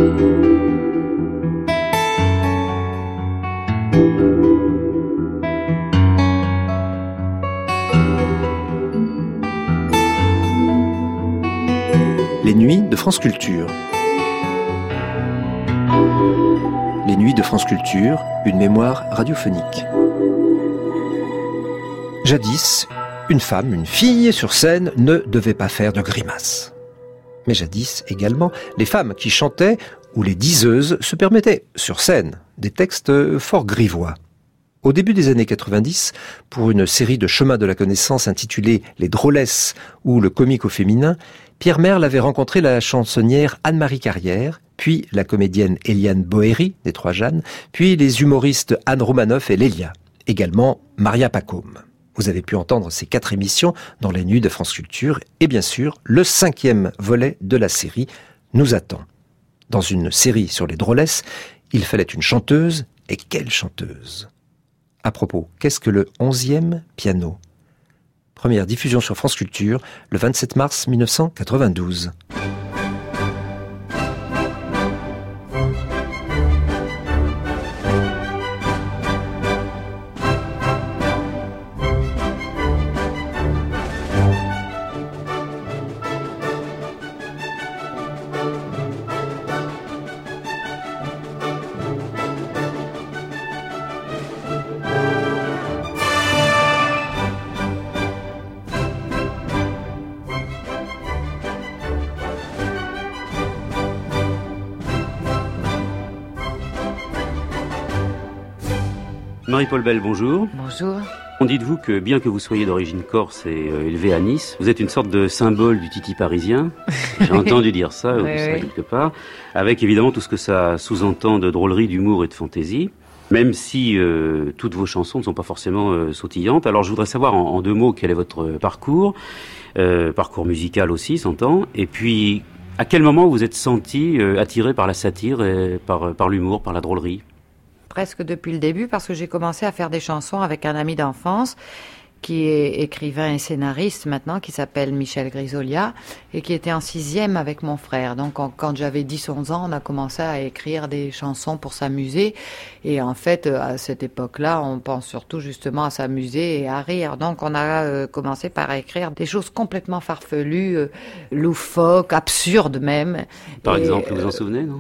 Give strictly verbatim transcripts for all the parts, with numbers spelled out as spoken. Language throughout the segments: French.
Les nuits de France Culture. Les nuits de France Culture, une mémoire radiophonique. Jadis, une femme, une fille sur scène ne devait pas faire de grimaces. Mais jadis également, les femmes qui chantaient ou les diseuses se permettaient, sur scène, des textes fort grivois. Au début des années quatre-vingt-dix, pour une série de chemins de la connaissance intitulée « Les drôlesses » ou « Le comique au féminin », Pierre Merle avait rencontré la chansonnière Anne-Marie Carrière, puis la comédienne Eliane Bohéry, des Trois Jeannes, puis les humoristes Anne Romanoff et Lélia, également Maria Pacôme. Vous avez pu entendre ces quatre émissions dans les nuits de France Culture et bien sûr, le cinquième volet de la série nous attend. Dans une série sur les drôlesses, il fallait une chanteuse, et quelle chanteuse! À propos, qu'est-ce que le onzième piano? Première diffusion sur France Culture, le vingt-sept mars mille neuf cent quatre-vingt-douze. Marie-Paul Belle, bonjour. Bonjour. Dites-vous que bien que vous soyez d'origine corse et euh, élevé à Nice, vous êtes une sorte de symbole du titi parisien. J'ai entendu dire ça, oui, ça oui. quelque part, avec évidemment tout ce que ça sous-entend de drôlerie, d'humour et de fantaisie, même si euh, toutes vos chansons ne sont pas forcément euh, sautillantes. Alors je voudrais savoir en, en deux mots quel est votre parcours, euh, parcours musical aussi, s'entend, et puis à quel moment vous êtes senti euh, attiré par la satire, et par, par l'humour, par la drôlerie? Presque depuis le début, parce que j'ai commencé à faire des chansons avec un ami d'enfance qui est écrivain et scénariste maintenant, qui s'appelle Michel Grisolia, et qui était en sixième avec mon frère. Donc on, quand j'avais dix onze ans, on a commencé à écrire des chansons pour s'amuser. Et en fait, à cette époque-là, on pense surtout justement à s'amuser et à rire. Donc on a euh, commencé par écrire des choses complètement farfelues, euh, loufoques, absurdes même. Par et, exemple, vous vous en euh, souvenez, non?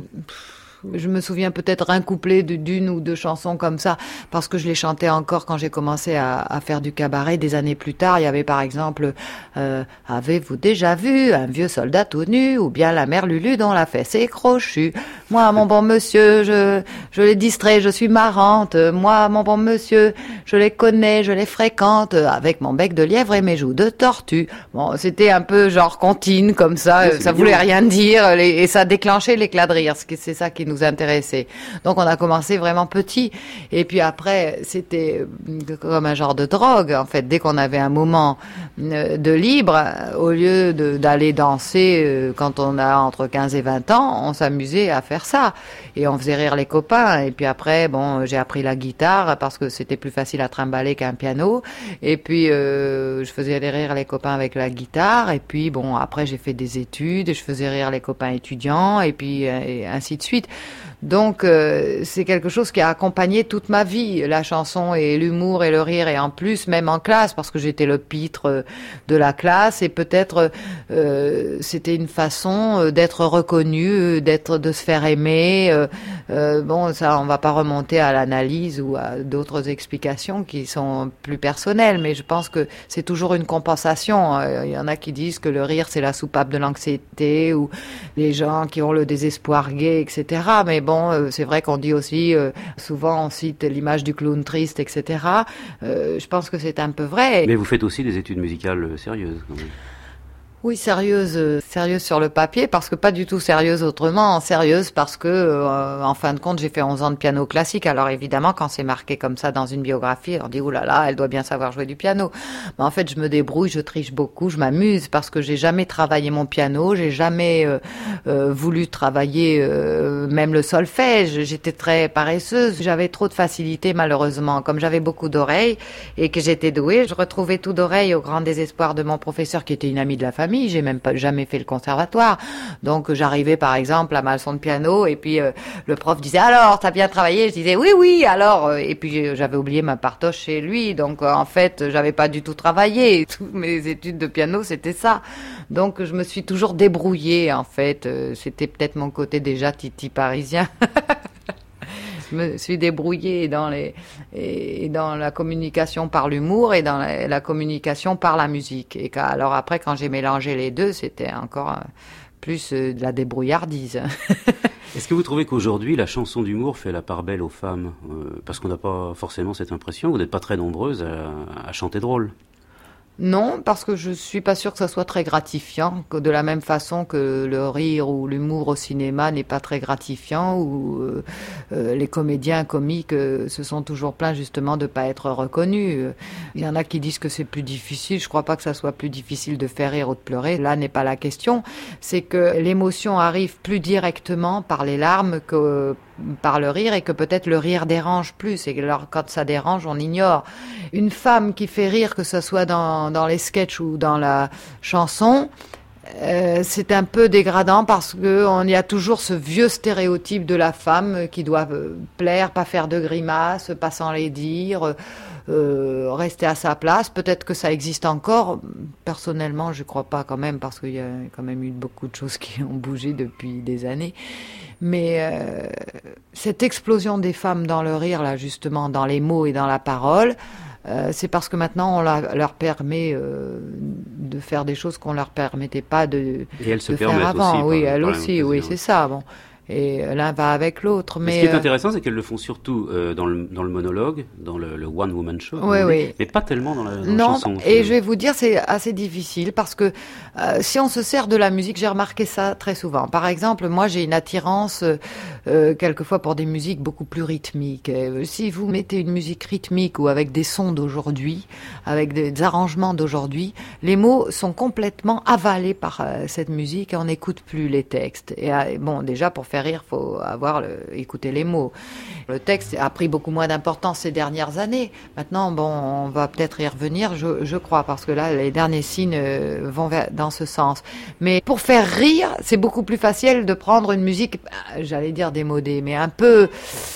Je me souviens peut-être un couplet d'une ou deux chansons comme ça, parce que je les chantais encore quand j'ai commencé à, à faire du cabaret des années plus tard. Il y avait par exemple euh, « Avez-vous déjà vu un vieux soldat tout nu, ou bien la mère Lulu dont la fesse est crochue? Moi, mon bon monsieur, je, je les distrais, je suis marrante. Moi, mon bon monsieur, je les connais, je les fréquente, avec mon bec de lièvre et mes joues de tortue. » Bon, c'était un peu genre comptine comme ça, oui, ça voulait bien. Rien dire, les, et ça déclenchait l'éclat de rire, c'est ça qui nous intéressait. Donc on a commencé vraiment petit, et puis après c'était comme un genre de drogue en fait. Dès qu'on avait un moment de libre, au lieu de, d'aller danser quand on a entre quinze et vingt ans, on s'amusait à faire ça, et on faisait rire les copains. Et puis après, bon, j'ai appris la guitare parce que c'était plus facile à trimballer qu'un piano, et puis euh, je faisais rire les copains avec la guitare. Et puis bon, après j'ai fait des études, je faisais rire les copains étudiants, et puis et ainsi de suite. Donc euh, c'est quelque chose qui a accompagné toute ma vie, la chanson et l'humour et le rire, et en plus même en classe, parce que j'étais le pitre de la classe, et peut-être euh, c'était une façon d'être reconnu, d'être, de se faire aimer. Euh, euh, bon, ça, on va pas remonter à l'analyse ou à d'autres explications qui sont plus personnelles, mais je pense que c'est toujours une compensation. Il y en a qui disent que le rire c'est la soupape de l'anxiété, ou les gens qui ont le désespoir gai, et cetera. Mais bon, c'est vrai qu'on dit aussi, euh, souvent on cite l'image du clown triste, et cetera. Euh, je pense que c'est un peu vrai. Mais vous faites aussi des études musicales sérieuses, quand même. Oui, sérieuse, euh, sérieuse sur le papier, parce que pas du tout sérieuse autrement. Sérieuse parce que, euh, en fin de compte, j'ai fait onze ans de piano classique. Alors évidemment, quand c'est marqué comme ça dans une biographie, on dit « Ouh là là, elle doit bien savoir jouer du piano ». Mais en fait, je me débrouille, je triche beaucoup, je m'amuse, parce que j'ai jamais travaillé mon piano, j'ai jamais euh, euh, voulu travailler euh, même le solfège. J'étais très paresseuse, j'avais trop de facilité malheureusement. Comme j'avais beaucoup d'oreilles et que j'étais douée, je retrouvais tout d'oreilles au grand désespoir de mon professeur qui était une amie de la famille. famille, j'ai même pas jamais fait le conservatoire. Donc j'arrivais par exemple à ma leçon de piano et puis euh, le prof disait alors t'as bien travaillé, je disais oui oui alors euh, et puis euh, j'avais oublié ma partoche chez lui, donc euh, en fait j'avais pas du tout travaillé. Toutes mes études de piano c'était ça. Donc je me suis toujours débrouillée en fait. Euh, c'était peut-être mon côté déjà titi parisien. Je me suis débrouillée dans les et dans la communication par l'humour et dans la, la communication par la musique. Et quand, alors après, quand j'ai mélangé les deux, c'était encore euh, plus euh, de la débrouillardise. Est-ce que vous trouvez qu'aujourd'hui, la chanson d'humour fait la part belle aux femmes euh, parce qu'on n'a pas forcément cette impression, vous n'êtes pas très nombreuses à, à chanter drôle. Non, parce que je suis pas sûre que ça soit très gratifiant, que de la même façon que le rire ou l'humour au cinéma n'est pas très gratifiant, ou euh, euh, les comédiens comiques euh, se sont toujours plaints justement de pas être reconnus. Il y en a qui disent que c'est plus difficile. Je crois pas que ça soit plus difficile de faire rire ou de pleurer. Là n'est pas la question. C'est que l'émotion arrive plus directement par les larmes que par le rire, et que peut-être le rire dérange plus, et que alors, quand ça dérange, on ignore. Une femme qui fait rire, que ce soit dans, dans les sketchs ou dans la chanson, euh, c'est un peu dégradant parce que on y a toujours ce vieux stéréotype de la femme qui doit euh, plaire, pas faire de grimaces, pas sans les dire, euh, rester à sa place. Peut-être que ça existe encore. Personnellement, je crois pas quand même, parce qu'il y a quand même eu beaucoup de choses qui ont bougé depuis des années. Mais euh, cette explosion des femmes dans le rire, là, justement, dans les mots et dans la parole, euh, c'est parce que maintenant on la, leur permet euh, de faire des choses qu'on leur permettait pas de, et elles se de faire avant. Aussi, oui, par, elles par aussi, oui, c'est ça. Bon. Et l'un va avec l'autre. Mais, mais ce qui est euh... intéressant, c'est qu'elles le font surtout euh, dans, le, dans le monologue, dans le, le one-woman show, oui, oui. mais pas tellement dans la, dans non, la chanson. Et je vais vous dire, c'est assez difficile parce que euh, si on se sert de la musique, j'ai remarqué ça très souvent. Par exemple, moi, j'ai une attirance euh, quelquefois pour des musiques beaucoup plus rythmiques. Et si vous mettez une musique rythmique ou avec des sons d'aujourd'hui, avec des, des arrangements d'aujourd'hui, les mots sont complètement avalés par euh, cette musique et on n'écoute plus les textes. Et euh, bon, déjà, pour faire rire, faut avoir le, écouter les mots. Le texte a pris beaucoup moins d'importance ces dernières années. Maintenant, bon, on va peut-être y revenir, je, je crois, parce que là, les derniers signes euh, vont vers, dans ce sens. Mais pour faire rire, c'est beaucoup plus facile de prendre une musique, j'allais dire démodée, mais un peu...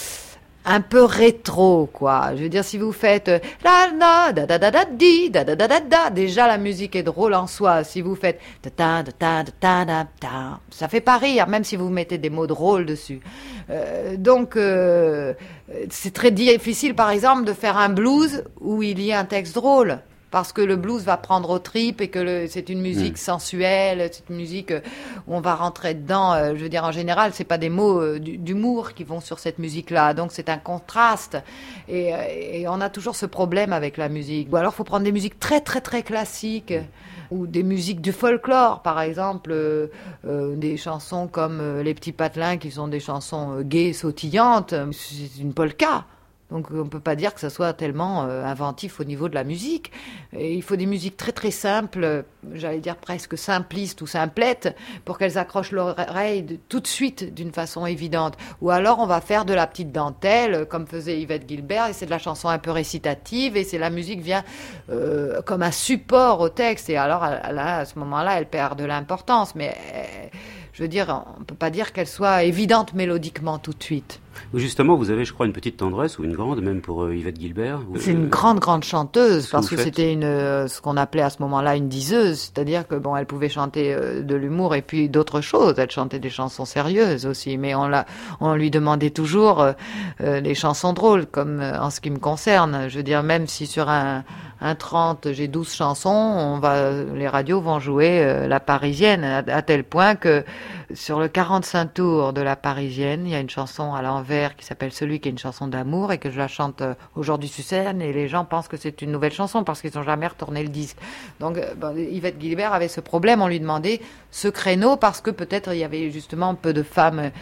un peu rétro, quoi. Je veux dire, si vous faites la la da da da da di da da da da da, déjà la musique est drôle en soi. Si vous faites ta ta ta ta ta ta, ça fait pas rire, même si vous mettez des mots drôles dessus. Euh, donc euh, c'est très difficile, par exemple, de faire un blues où il y a un texte drôle. Parce que le blues va prendre aux tripes et que le, c'est une musique mmh. sensuelle, c'est une musique où on va rentrer dedans. Euh, je veux dire, en général, c'est pas des mots euh, d'humour qui vont sur cette musique-là. Donc, c'est un contraste. Et, et on a toujours ce problème avec la musique. Ou alors, il faut prendre des musiques très, très, très classiques. Ou des musiques du folklore, par exemple, euh, euh, des chansons comme euh, Les Petits Patelins, qui sont des chansons euh, gaies, sautillantes. C'est une polka. Donc on ne peut pas dire que ça soit tellement euh, inventif au niveau de la musique. Et il faut des musiques très très simples, j'allais dire presque simplistes ou simplettes, pour qu'elles accrochent l'oreille de, tout de suite d'une façon évidente. Ou alors on va faire de la petite dentelle, comme faisait Yvette Guilbert, et c'est de la chanson un peu récitative, et c'est la musique vient euh, comme un support au texte. Et alors là, à ce moment-là, elle perd de l'importance. Mais euh, je veux dire, on ne peut pas dire qu'elle soit évidente mélodiquement tout de suite. Justement, vous avez, je crois, une petite tendresse, ou une grande, même pour euh, Yvette Guilbert. C'est une grande, grande chanteuse, parce que c'était une, euh, ce qu'on appelait à ce moment-là une diseuse, c'est-à-dire que bon, elle pouvait chanter euh, de l'humour et puis d'autres choses. Elle chantait des chansons sérieuses aussi, mais on l'a, on lui demandait toujours euh, euh, les chansons drôles, comme euh, en ce qui me concerne. Je veux dire, même si sur un, un trente, j'ai douze chansons, on va, les radios vont jouer euh, la Parisienne, à, à tel point que sur le quarante-cinq tours de la Parisienne, il y a une chanson à l'envers qui s'appelle Celui qui est une chanson d'amour, et que je la chante aujourd'hui sur scène, et les gens pensent que c'est une nouvelle chanson parce qu'ils n'ont jamais retourné le disque. Donc bon, Yvette Guilbert avait ce problème, on lui demandait ce créneau parce que peut-être il y avait justement peu de femmes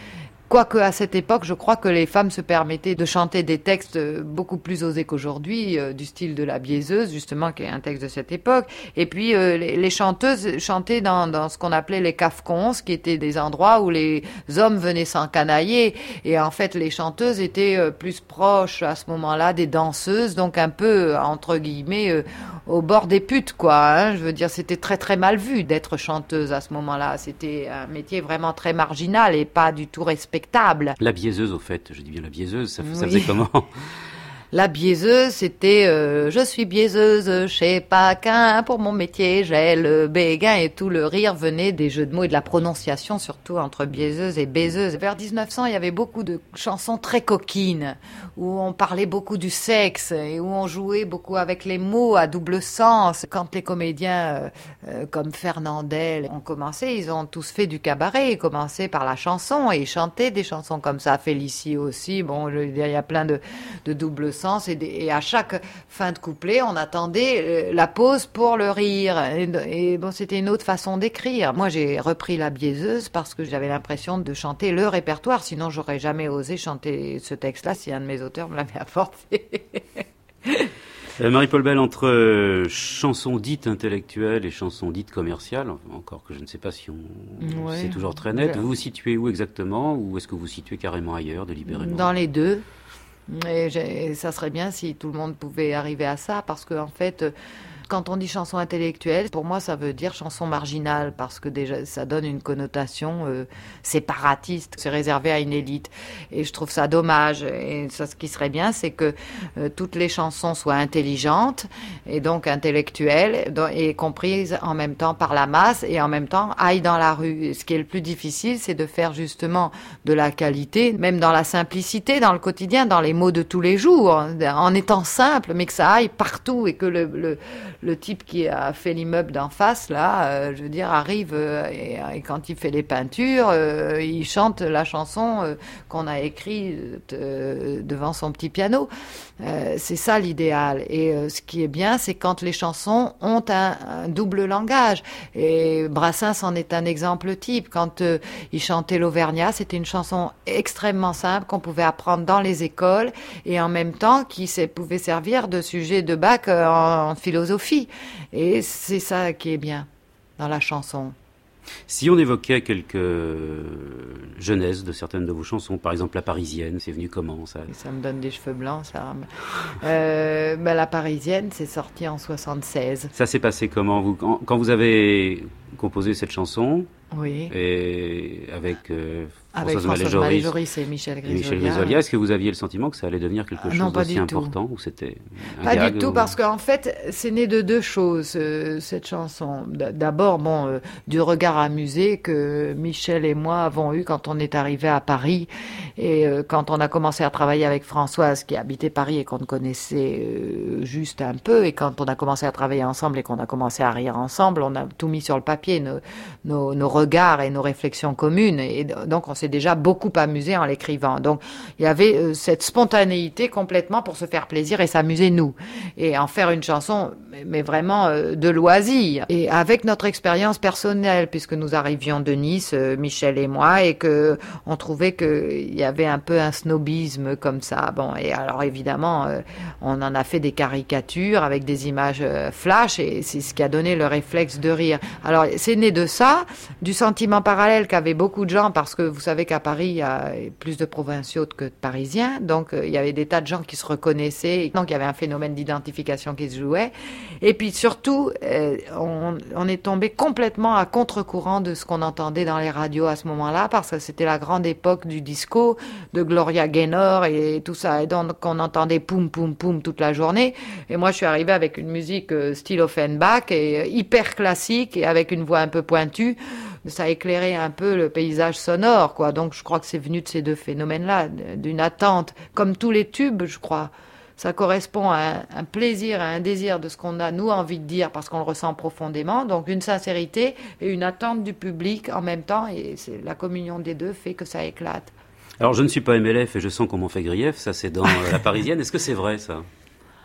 Quoique à cette époque, je crois que les femmes se permettaient de chanter des textes beaucoup plus osés qu'aujourd'hui, euh, du style de La Biaiseuse, justement, qui est un texte de cette époque. Et puis euh, les, les chanteuses chantaient dans, dans ce qu'on appelait les cafcons, qui étaient des endroits où les hommes venaient s'encanailler. Et en fait, les chanteuses étaient euh, plus proches à ce moment-là des danseuses, donc un peu, entre guillemets, euh, au bord des putes, quoi. Hein. Je veux dire, c'était très très mal vu d'être chanteuse à ce moment-là. C'était un métier vraiment très marginal et pas du tout respectable. La biaiseuse, au fait, je dis bien la biaiseuse, ça, oui. ça faisait comment? La biaiseuse, c'était euh, je suis biaiseuse chez Paquin, pour mon métier j'ai le béguin, et tout le rire venait des jeux de mots et de la prononciation, surtout entre biaiseuse et baiseuse. Vers dix-neuf cents, il y avait beaucoup de chansons très coquines, où on parlait beaucoup du sexe et où on jouait beaucoup avec les mots à double sens. Quand les comédiens euh, euh, comme Fernandel ont commencé, ils ont tous fait du cabaret, ils commençaient par la chanson et ils chantaient des chansons comme ça. Félicie aussi, bon, je veux dire, il y a plein de, de double sens. Et, des, et à chaque fin de couplet, on attendait la pause pour le rire. Et, et bon, c'était une autre façon d'écrire. Moi, j'ai repris La Biaiseuse parce que j'avais l'impression de chanter le répertoire. Sinon, j'aurais jamais osé chanter ce texte-là si un de mes auteurs me l'avait apporté. euh, Marie-Paul Belle, entre euh, chansons dites intellectuelles et chansons dites commerciales, encore que je ne sais pas si on, ouais, c'est toujours très net, ouais. Vous vous situez où exactement, ou est-ce que vous vous situez carrément ailleurs, délibérément? Dans les deux. Et j'ai, ça serait bien si tout le monde pouvait arriver à ça, parce que en fait, quand on dit chanson intellectuelle, pour moi, ça veut dire chanson marginale, parce que déjà, ça donne une connotation euh, séparatiste, c'est réservé à une élite. Et je trouve ça dommage. Et ça, ce qui serait bien, c'est que euh, toutes les chansons soient intelligentes, et donc intellectuelles, et comprises en même temps par la masse, et en même temps aillent dans la rue. Et ce qui est le plus difficile, c'est de faire justement de la qualité, même dans la simplicité, dans le quotidien, dans les mots de tous les jours, en étant simple, mais que ça aille partout, et que le, le le type qui a fait l'immeuble d'en face, là, euh, je veux dire, arrive euh, et, et quand il fait les peintures, euh, il chante la chanson euh, qu'on a écrite euh, devant son petit piano. Euh, c'est ça l'idéal. Et euh, ce qui est bien, c'est quand les chansons ont un, un double langage. Et Brassens en est un exemple type. Quand euh, il chantait l'Auvergnat, c'était une chanson extrêmement simple qu'on pouvait apprendre dans les écoles et en même temps qui pouvait servir de sujet de bac euh, en, en philosophie. Et c'est ça qui est bien dans la chanson. Si on évoquait quelques genèses de certaines de vos chansons, par exemple La Parisienne, c'est venu comment ça? Ça me donne des cheveux blancs, ça. Euh, ben, La Parisienne, c'est sorti en soixante-seize. Ça s'est passé comment vous, quand, quand vous avez composé cette chanson? Oui. Et avec euh, avec Françoise Maléjoris et Michel Grisolia. Michel Grisolia, est-ce que vous aviez le sentiment que ça allait devenir quelque chose d'aussi important, ou c'était un Pas gag, du tout, ou... parce qu'en fait, c'est né de deux choses, euh, cette chanson. D'abord, bon, euh, du regard amusé que Michel et moi avons eu quand on est arrivé à Paris, et euh, quand on a commencé à travailler avec Françoise, qui habitait Paris et qu'on connaissait euh, juste un peu, et quand on a commencé à travailler ensemble et qu'on a commencé à rire ensemble, on a tout mis sur le papier, nos, nos, nos regards et nos réflexions communes, et donc on s'est déjà beaucoup amusé en l'écrivant. Donc il y avait euh, cette spontanéité complètement pour se faire plaisir et s'amuser nous, et en faire une chanson, mais vraiment euh, de loisir. Et avec notre expérience personnelle, puisque nous arrivions de Nice, euh, Michel et moi, et que on trouvait que il y avait un peu un snobisme comme ça. Bon, et alors évidemment, euh, on en a fait des caricatures avec des images euh, flash, et c'est ce qui a donné le réflexe de rire. Alors c'est né de ça, du sentiment parallèle qu'avaient beaucoup de gens, parce que vous savez qu'à Paris, il y a plus de provinciaux que de Parisiens, donc euh, il y avait des tas de gens qui se reconnaissaient, donc il y avait un phénomène d'identification qui se jouait. Et puis surtout, euh, on, on est tombé complètement à contre-courant de ce qu'on entendait dans les radios à ce moment-là, parce que c'était la grande époque du disco, de Gloria Gaynor et tout ça, et donc on entendait poum poum poum toute la journée. Et moi, je suis arrivée avec une musique euh, style Offenbach, et euh, hyper classique, et avec une voix un peu pointue. Ça a éclairé un peu le paysage sonore, quoi. Donc je crois que c'est venu de ces deux phénomènes-là, d'une attente, comme tous les tubes, je crois. Ça correspond à un, un plaisir, à un désir de ce qu'on a, nous, envie de dire, parce qu'on le ressent profondément. Donc une sincérité et une attente du public en même temps, et c'est la communion des deux fait que ça éclate. Alors je ne suis pas M L F et je sens qu'on m'en fait grief, ça c'est dans La Parisienne. Est-ce que c'est vrai, ça?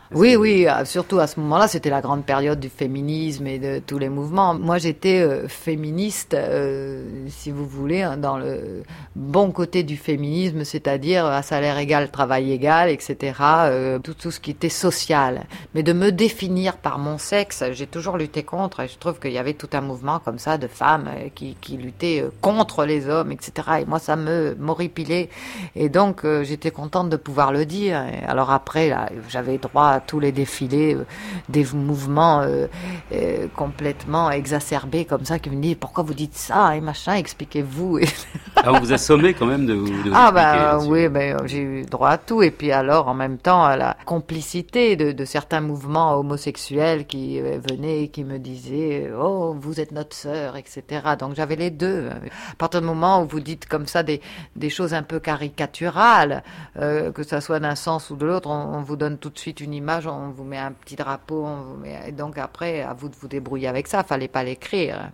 Oui, oui, surtout à ce moment-là, c'était la grande période du féminisme et de tous les mouvements. Moi, j'étais euh, féministe, euh, si vous voulez, hein, dans le bon côté du féminisme, c'est-à-dire à salaire égal, travail égal, et cetera. Euh, tout, tout ce qui était social. Mais de me définir par mon sexe, j'ai toujours lutté contre. Et je trouve qu'il y avait tout un mouvement comme ça de femmes euh, qui, qui luttaient euh, contre les hommes, et cetera. Et moi, ça me m'horripilait. Et donc, euh, j'étais contente de pouvoir le dire. Et alors après, là, j'avais droit à tous les défilés, euh, des mouvements euh, euh, complètement exacerbés comme ça, qui me disent pourquoi vous dites ça et machin, expliquez-vous. Ah, on vous a sommé quand même de vous, de vous ah expliquer. bah oui, ben j'ai eu droit à tout, et puis alors en même temps à la complicité de, de certains mouvements homosexuels qui euh, venaient et qui me disaient oh vous êtes notre sœur, et cetera. Donc j'avais les deux. À partir du moment où vous dites comme ça des des choses un peu caricaturales, euh, que ça soit d'un sens ou de l'autre, on, on vous donne tout de suite une image, on vous met un petit drapeau, on vous met... et donc après, à vous de vous débrouiller avec ça, fallait pas l'écrire.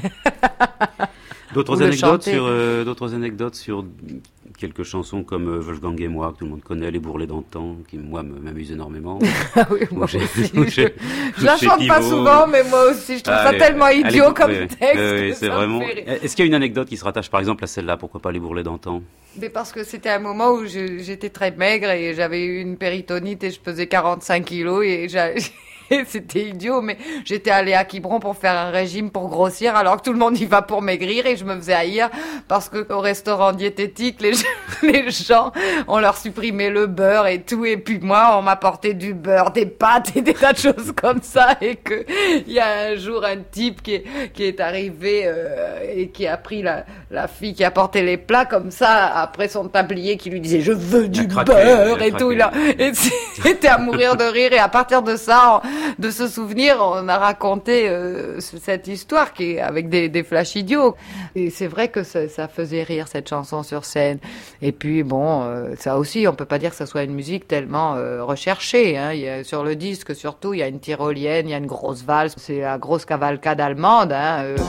D'autres anecdotes sur euh, d'autres anecdotes sur quelques chansons comme euh, Wolfgang et moi, que tout le monde connaît, Les Bourrelets d'antan, qui moi m'amuse énormément. Oui, moi aussi. Où j'ai, je la chante pas souvent, mais moi aussi, je trouve ah, ça allez, allez, tellement idiot allez, comme oui, texte. Oui, c'est vraiment. Est-ce qu'il y a une anecdote qui se rattache par exemple à celle-là? Pourquoi pas Les Bourrelets d'antan? Mais parce que c'était un moment où je, j'étais très maigre et j'avais eu une péritonite et je pesais quarante-cinq kilos et j'ai... C'était idiot, mais j'étais allée à Quiberon pour faire un régime pour grossir, alors que tout le monde y va pour maigrir, et je me faisais haïr parce que au restaurant diététique, les, les gens, on leur supprimait le beurre et tout, et puis moi, on m'apportait du beurre, des pâtes et des tas de choses comme ça, et que il y a un jour un type qui est, qui est arrivé euh, et qui a pris la, la fille qui apportait les plats comme ça après son tablier, qui lui disait je veux du craqué, beurre et tout, là, et c'était à mourir de rire, et à partir de ça, on, de ce souvenir, on a raconté euh, cette histoire qui est avec des, des flashs idiots. Et c'est vrai que ça, ça faisait rire cette chanson sur scène. Et puis bon, euh, ça aussi, on peut pas dire que ça soit une musique tellement euh, recherchée. Hein. Il y a, sur le disque, surtout, il y a une tyrolienne, il y a une grosse valse. C'est la grosse cavalcade allemande. Hein, euh.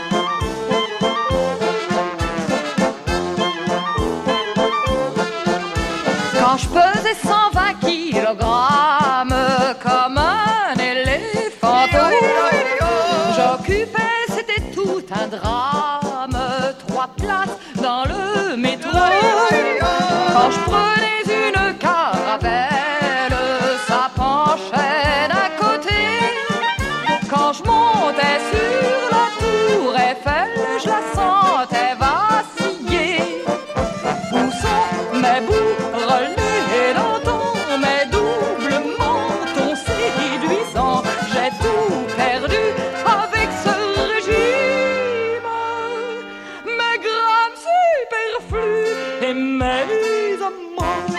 Quand je pesais cent vingt kilogrammes comme un j'occupais, c'était tout un drame, trois places dans le métro. Quand je prenais une caravelle, ça penchait d'un côté. Quand je montais sur la tour Eiffel, je la sentais vaciller. Où sont mes bourrelets d'antan, mes doubles mentons séduisants? J'ai tout perdu avec ce régime, mes grammes superflus et mes amants.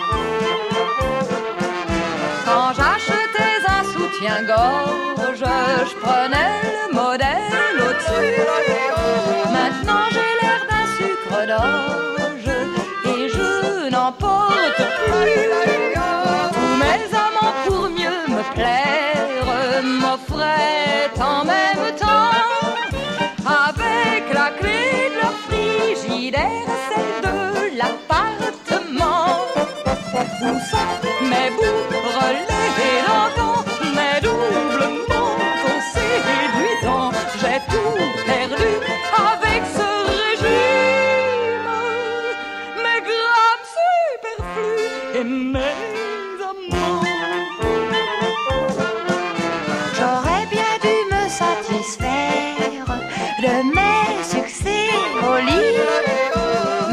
Quand j'achetais un soutien-gorge, je prenais le modèle au-dessus. Maintenant j'ai l'air d'un sucre d'orge et je n'en porte plus. Tous mes amants, pour mieux me plaire, m'offraient en même temps, avec la clé de leur frigidaire, celle de l'appartement. Où sont mes bourrelets d'antan, mes doubles mentons séduisants? J'ai tout perdu avec ce régime, mes grammes superflus et mes amants. J'aurais bien dû me satisfaire de mes succès au lit.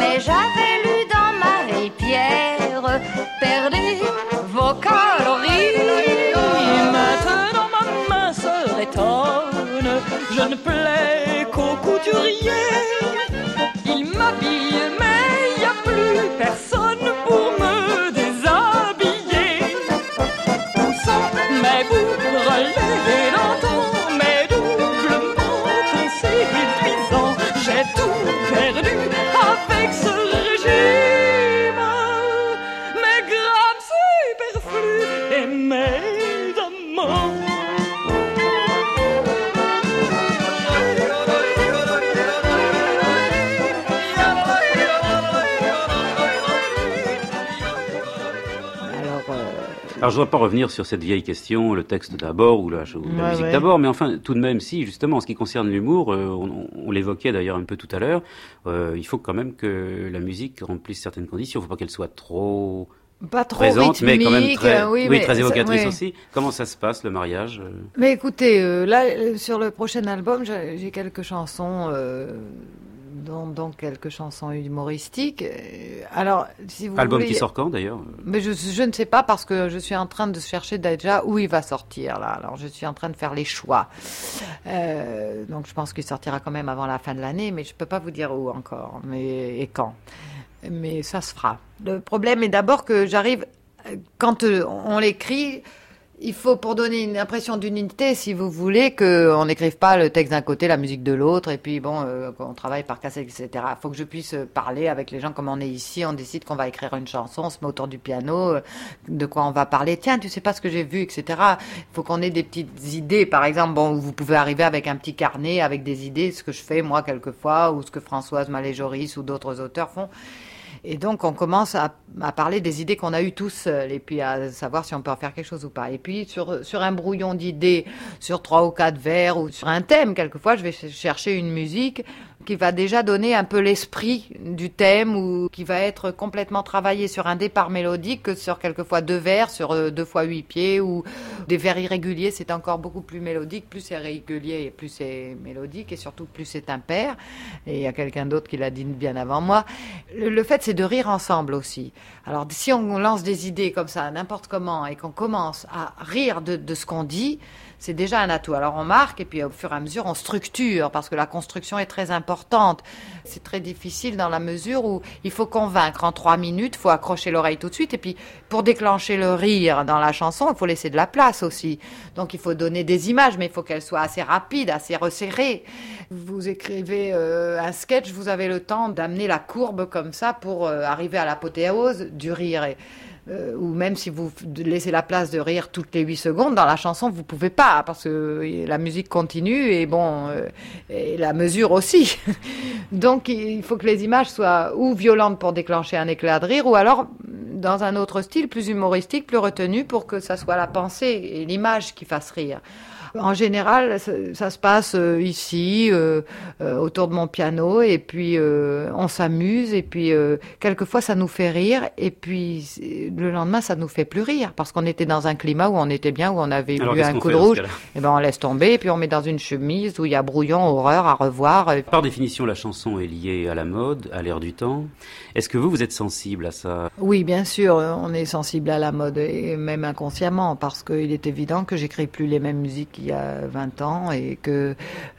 Alors je ne voudrais pas revenir sur cette vieille question, le texte d'abord ou la, ou la ouais, musique ouais. d'abord, mais enfin tout de même si, justement, en ce qui concerne l'humour, euh, on, on l'évoquait d'ailleurs un peu tout à l'heure, euh, il faut quand même que la musique remplisse certaines conditions, il ne faut pas qu'elle soit trop... Pas trop présente, rythmique, mais quand même très, oui, oui, mais très évocatrice ça, oui. aussi. Comment ça se passe, le mariage? Mais écoutez, euh, là, euh, sur le prochain album, j'ai, j'ai quelques chansons, euh, dont, dont quelques chansons humoristiques. Euh, alors, si vous Album voulez, qui sort quand, d'ailleurs? Mais je, je ne sais pas, parce que je suis en train de chercher déjà où il va sortir, là. Alors, je suis en train de faire les choix. Euh, donc, je pense qu'il sortira quand même avant la fin de l'année, mais je peux pas vous dire où encore, mais et quand. Mais ça se fera. Le problème est d'abord que j'arrive, quand on l'écrit, il faut, pour donner une impression d'unité, si vous voulez, qu'on n'écrive pas le texte d'un côté, la musique de l'autre, et puis bon, euh, on travaille par cassette, et cetera. Il faut que je puisse parler avec les gens comme on est ici, on décide qu'on va écrire une chanson, on se met autour du piano, euh, de quoi on va parler. Tiens, tu sais pas ce que j'ai vu, et cetera. Il faut qu'on ait des petites idées, par exemple, bon, vous pouvez arriver avec un petit carnet, avec des idées, ce que je fais moi quelquefois, ou ce que Françoise Malé-Joris ou d'autres auteurs font. Et donc, on commence à, à parler des idées qu'on a eues tous seuls, et puis à savoir si on peut en faire quelque chose ou pas. Et puis, sur, sur un brouillon d'idées, sur trois ou quatre vers, ou sur un thème, quelquefois, je vais chercher une musique qui va déjà donner un peu l'esprit du thème, ou qui va être complètement travaillé sur un départ mélodique, que sur quelquefois deux vers, sur deux fois huit pieds, ou des vers irréguliers, c'est encore beaucoup plus mélodique. Plus c'est régulier, et plus c'est mélodique, et surtout plus c'est impair. Et il y a quelqu'un d'autre qui l'a dit bien avant moi. Le, le fait, c'est de rire ensemble aussi. Alors, si on lance des idées comme ça, n'importe comment, et qu'on commence à rire de, de ce qu'on dit, c'est déjà un atout. Alors, on marque, et puis au fur et à mesure, on structure, parce que la construction est très importante. C'est très difficile dans la mesure où il faut convaincre en trois minutes, il faut accrocher l'oreille tout de suite, et puis pour déclencher le rire dans la chanson, il faut laisser de la place aussi. Donc, il faut donner des images, mais il faut qu'elles soient assez rapides, assez resserrées. Vous écrivez euh, un sketch, vous avez le temps d'amener la courbe comme ça pour euh, arriver à l'apothéose du rire. Et, Euh, ou même si vous laissez la place de rire toutes les huit secondes, dans la chanson, vous pouvez pas, parce que la musique continue, et bon, euh, et la mesure aussi. Donc, il faut que les images soient ou violentes pour déclencher un éclat de rire, ou alors dans un autre style, plus humoristique, plus retenu, pour que ça soit la pensée et l'image qui fasse rire. En général, ça, ça se passe euh, ici, euh, euh, autour de mon piano, et puis euh, on s'amuse, et puis euh, quelquefois ça nous fait rire, et puis le lendemain ça nous fait plus rire, parce qu'on était dans un climat où on était bien, où on avait Alors, bu un coup de rouge, et ben on laisse tomber, et puis on met dans une chemise où il y a brouillon, horreur à revoir. Par définition, la chanson est liée à la mode, à l'air du temps. Est-ce que vous, vous êtes sensible à ça? Oui, bien sûr, on est sensible à la mode, et même inconsciemment, parce qu'il est évident que j'écris plus les mêmes musiques il y a vingt ans, et que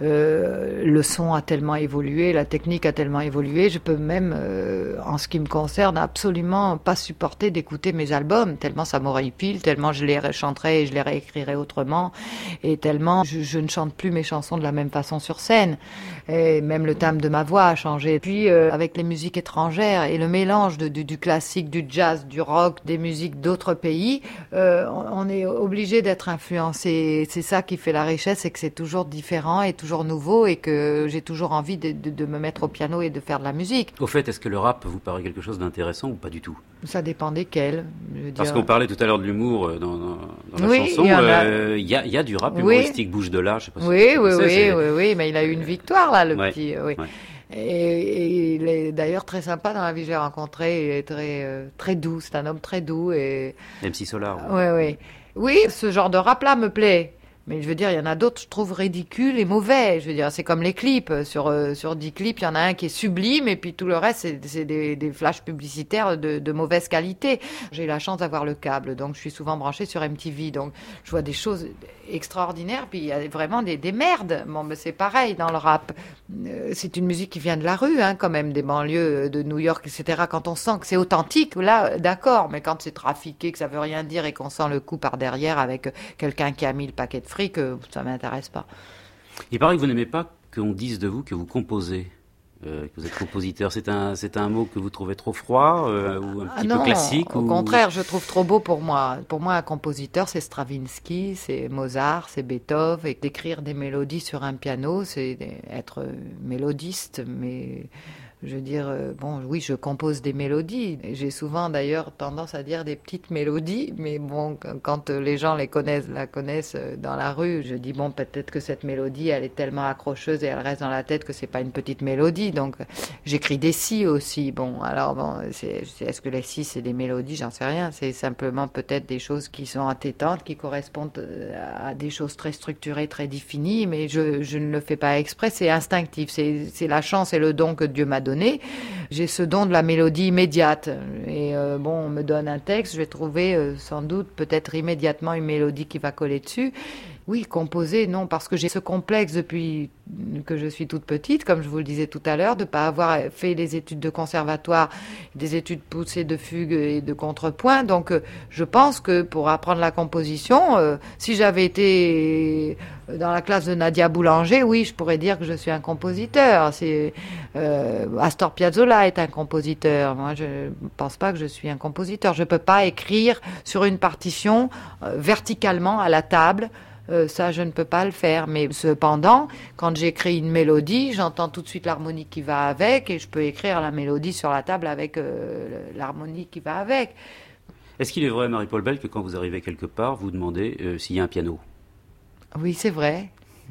euh, le son a tellement évolué, la technique a tellement évolué, je peux même, euh, en ce qui me concerne, absolument pas supporter d'écouter mes albums, tellement ça m'horripile, tellement je les chanterai et je les réécrirai autrement, et tellement je, je ne chante plus mes chansons de la même façon sur scène, et même le timbre de ma voix a changé. Puis euh, avec les musiques étrangères et le mélange de, du, du classique, du jazz, du rock, des musiques d'autres pays, euh, on, on est obligé d'être influencé. C'est ça qui fait la richesse, c'est que c'est toujours différent et toujours nouveau, et que j'ai toujours envie de, de, de me mettre au piano et de faire de la musique. Au fait, est-ce que le rap vous paraît quelque chose d'intéressant ou pas du tout? Ça dépend desquels. Je veux Parce dire... qu'on parlait tout à l'heure de l'humour dans, dans, dans la oui, chanson. Il y, euh, y, a, y a du rap humoristique, oui. Bouge de là, je sais pas si oui, oui, sais, oui, c'est... oui, oui, mais il a eu une victoire là, le ouais, petit. Oui. Ouais. Et, et il est d'ailleurs très sympa dans la vie que j'ai rencontré. Il est très, euh, très doux. C'est un homme très doux et. M C Solar. Oui, ouais. oui. Oui, ce genre de rap-là me plaît. Mais je veux dire, il y en a d'autres, je trouve, ridicules et mauvais. Je veux dire, c'est comme les clips. Sur, euh, sur dix clips, il y en a un qui est sublime, et puis tout le reste, c'est, c'est des, des flashs publicitaires de, de mauvaise qualité. J'ai la chance d'avoir le câble, donc je suis souvent branchée sur M T V. Donc je vois des choses extraordinaires, puis il y a vraiment des, des merdes. Bon, mais c'est pareil dans le rap. Euh, c'est une musique qui vient de la rue, hein, quand même, des banlieues de New York, et cetera. Quand on sent que c'est authentique, là, d'accord. Mais quand c'est trafiqué, que ça veut rien dire, et qu'on sent le coup par derrière avec quelqu'un qui a mis le paquet de fric, ça m'intéresse pas. Il paraît que vous n'aimez pas qu'on dise de vous que vous composez, euh, que vous êtes compositeur. C'est un, c'est un mot que vous trouvez trop froid euh, ou un petit ah non, peu classique? Au ou... contraire, je trouve trop beau pour moi. Pour moi, un compositeur, c'est Stravinsky, c'est Mozart, c'est Beethoven. Et d'écrire des mélodies sur un piano, c'est être mélodiste, mais Je veux dire, euh, bon, oui, je compose des mélodies. J'ai souvent d'ailleurs tendance à dire des petites mélodies, mais bon, quand les gens les connaissent, la connaissent dans la rue, je dis bon, peut-être que cette mélodie, elle est tellement accrocheuse et elle reste dans la tête que c'est pas une petite mélodie. Donc, j'écris des si aussi. Bon, alors bon, c'est, est-ce que les si c'est des mélodies? J'en sais rien. C'est simplement peut-être des choses qui sont entêtantes, qui correspondent à des choses très structurées, très définies, mais je, je ne le fais pas exprès. C'est instinctif. C'est, c'est la chance et le don que Dieu m'a donné. J'ai ce don de la mélodie immédiate. Et euh, bon, on me donne un texte, je vais trouver euh, sans doute peut-être immédiatement une mélodie qui va coller dessus. Oui, composer, non, parce que j'ai ce complexe depuis que je suis toute petite, comme je vous le disais tout à l'heure, de ne pas avoir fait des études de conservatoire, des études poussées de fugue et de contrepoint. Donc, euh, je pense que pour apprendre la composition, euh, si j'avais été dans la classe de Nadia Boulanger, oui, je pourrais dire que je suis un compositeur. C'est, euh, Astor Piazzolla est un compositeur. Moi, je ne pense pas que je suis un compositeur. Je ne peux pas écrire sur une partition euh, verticalement à la table. Euh, ça, je ne peux pas le faire. Mais cependant, quand j'écris une mélodie, j'entends tout de suite l'harmonie qui va avec et je peux écrire la mélodie sur la table avec euh, l'harmonie qui va avec. Est-ce qu'il est vrai, Marie-Paul Bell, que quand vous arrivez quelque part, vous demandez euh, s'il y a un piano? Oui, c'est vrai.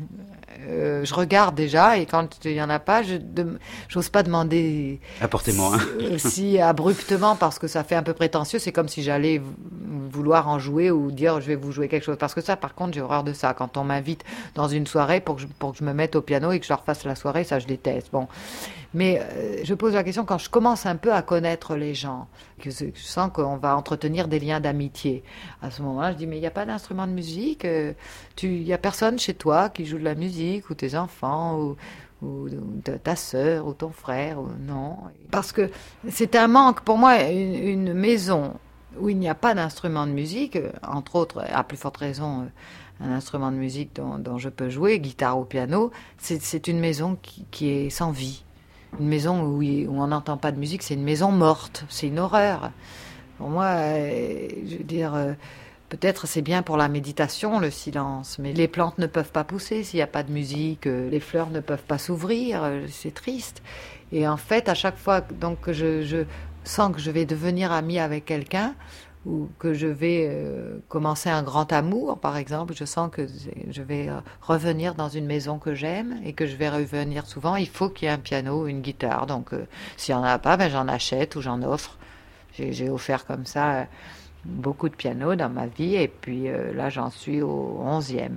Euh, je regarde déjà et quand il n'y en a pas, je de, j'ose pas demander. Apportez-moi un. Si, si abruptement, parce que ça fait un peu prétentieux. C'est comme si j'allais vouloir en jouer ou dire je vais vous jouer quelque chose. Parce que ça, par contre, j'ai horreur de ça. Quand on m'invite dans une soirée pour que je, pour que je me mette au piano et que je leur fasse la soirée, ça je déteste. Bon. Mais euh, je pose la question quand je commence un peu à connaître les gens, que je sens qu'on va entretenir des liens d'amitié. À ce moment-là, je dis mais il n'y a pas d'instrument de musique, euh, il n'y a personne chez toi qui joue de la musique, ou tes enfants, ou, ou, ou ta sœur, ou ton frère, ou non. Parce que c'est un manque pour moi, une, une maison où il n'y a pas d'instrument de musique, entre autres, à plus forte raison, un instrument de musique dont, dont je peux jouer, guitare ou piano, c'est, c'est une maison qui, qui est sans vie. Une maison où, où on n'entend pas de musique, c'est une maison morte, c'est une horreur. Pour moi, euh, je veux dire, euh, peut-être c'est bien pour la méditation, le silence, mais les plantes ne peuvent pas pousser s'il n'y a pas de musique, euh, les fleurs ne peuvent pas s'ouvrir, euh, c'est triste. Et en fait, à chaque fois donc, que je, je sens que je vais devenir amie avec quelqu'un, ou que je vais euh, commencer un grand amour, par exemple, je sens que je vais euh, revenir dans une maison que j'aime et que je vais revenir souvent, il faut qu'il y ait un piano ou une guitare. Donc, euh, s'il n'y en a pas, ben, j'en achète ou j'en offre. J'ai, j'ai offert comme ça euh, beaucoup de pianos dans ma vie et puis euh, là, j'en suis au onzième.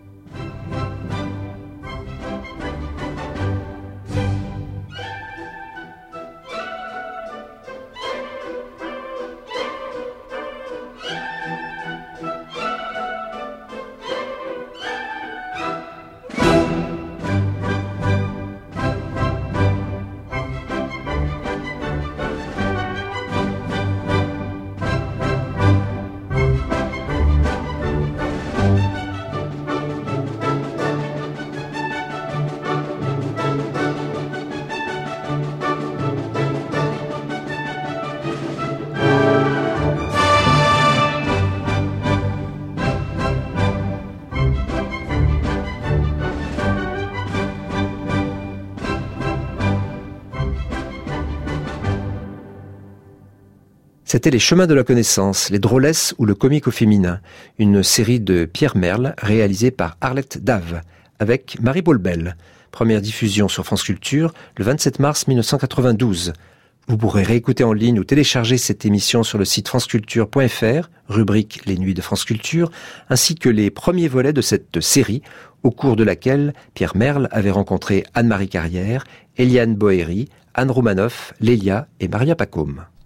C'était Les Chemins de la Connaissance, les drôlesses ou le comique au féminin, une série de Pierre Merle réalisée par Arlette Dave, avec Marie-Paul Bell. Première diffusion sur France Culture le vingt-sept mars mille neuf cent quatre-vingt-douze. Vous pourrez réécouter en ligne ou télécharger cette émission sur le site franceculture point f r, rubrique Les Nuits de France Culture, ainsi que les premiers volets de cette série, au cours de laquelle Pierre Merle avait rencontré Anne-Marie Carrière, Eliane Boéry, Anne Romanoff, Lélia et Maria Pacôme.